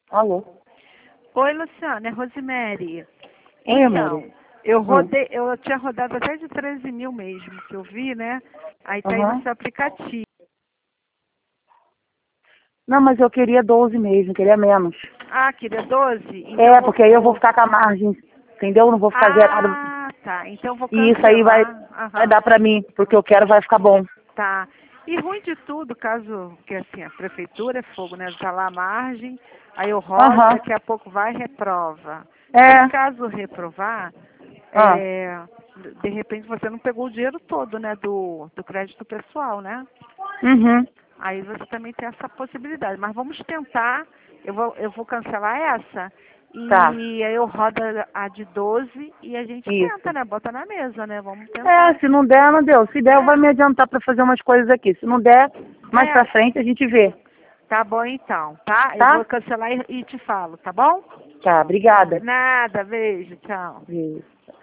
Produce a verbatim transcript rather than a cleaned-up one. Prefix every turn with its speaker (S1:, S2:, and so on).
S1: Alô?
S2: Oi, Luciana, é Rosemary.
S1: Oi,
S2: Então,
S1: amor.
S2: eu
S1: Hum.
S2: rodei, eu tinha rodado até de treze mil mesmo, que eu vi, né? Aí tá aí no
S1: Aham.
S2: seu aplicativo.
S1: Não, mas eu queria doze mesmo, queria menos.
S2: Ah, queria doze? Então
S1: É,
S2: eu vou...
S1: porque aí eu vou ficar com a margem, entendeu? Eu não vou ficar zerado.
S2: Ah, tá. Então eu vou
S1: E isso aí vai,
S2: cancelar.
S1: vai
S2: Aham,
S1: dar pra mim, porque eu quero vai ficar bom.
S2: tá. E ruim de tudo, caso, que assim, a prefeitura é fogo, né? Tá lá a margem, aí eu rodo,
S1: Aham.
S2: daqui a pouco vai e reprova.
S1: É.
S2: Se caso reprovar,
S1: Ah.
S2: é, de repente você não pegou o dinheiro todo, né, do, do crédito pessoal, né?
S1: Uhum.
S2: Aí você também tem essa possibilidade. Mas vamos tentar, eu vou, eu vou cancelar essa
S1: Tá.
S2: e aí eu rodo a a de doze e a gente
S1: Isso.
S2: tenta, né? Bota na mesa, né? Vamos
S1: É,
S2: tentar.
S1: se não der, não deu. Se der, eu vou me adiantar pra fazer umas coisas aqui. Se não der, mais
S2: É,
S1: pra
S2: é,
S1: frente a gente vê.
S2: tá bom então, tá? Eu
S1: Tá?
S2: vou cancelar e, e te falo, tá bom?
S1: Tá, obrigada.
S2: Nada, beijo, tchau.
S1: Isso.